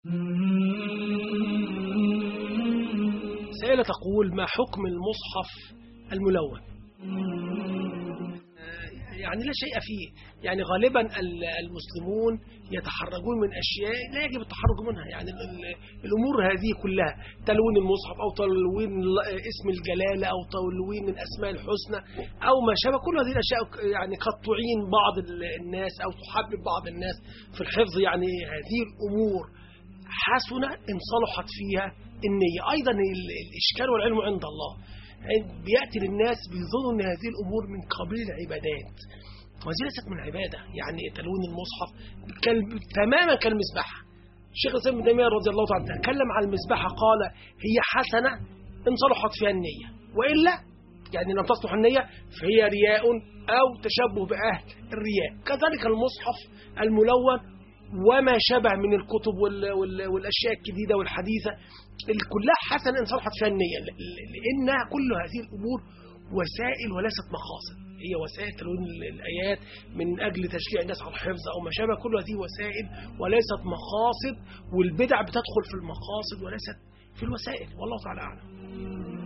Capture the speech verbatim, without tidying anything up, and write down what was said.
سائلة تقول: ما حكم المصحف الملون؟ يعني لا شيء فيه، يعني غالبا المسلمون يتحرجون من أشياء لا يجب التحرج منها. يعني الأمور هذه كلها، تلوين المصحف أو تلوين اسم الجلالة أو تلوين الأسماء الحسنى أو ما شابه، كل هذه الأشياء يعني قد تعين بعض الناس أو تحبب بعض الناس في الحفظ. يعني هذه الأمور حسنة إن صلحت فيها النية. أيضا الإشكال والعلم عند الله، بيأتي للناس بيظنوا أن هذه الأمور من قبيل العبادات، وهذه ليست من عبادة. يعني تلوين المصحف تماما كالمسبحة. الشيخ الإسلام ابن تيمية رضي الله عنه تكلم عن المسبحة، قال: هي حسنة إن صلحت فيها النية، وإلا يعني لم تصلح النية فهي رياء أو تشبه بأهل الرياء. كذلك المصحف الملون وما شبه من الكتب والأشياء الجديدة والحديثة كلها حسنة إن صلحت فيها النية، لأنها كل هذه الأمور وسائل وليست مقاصد. هي وسائل تلوين الآيات من أجل تشجيع الناس على الحفظ أو ما شابه، كل هذه وسائل وليست مقاصد، والبدع بتدخل في المقاصد وليست في الوسائل، والله تعالى أعلم.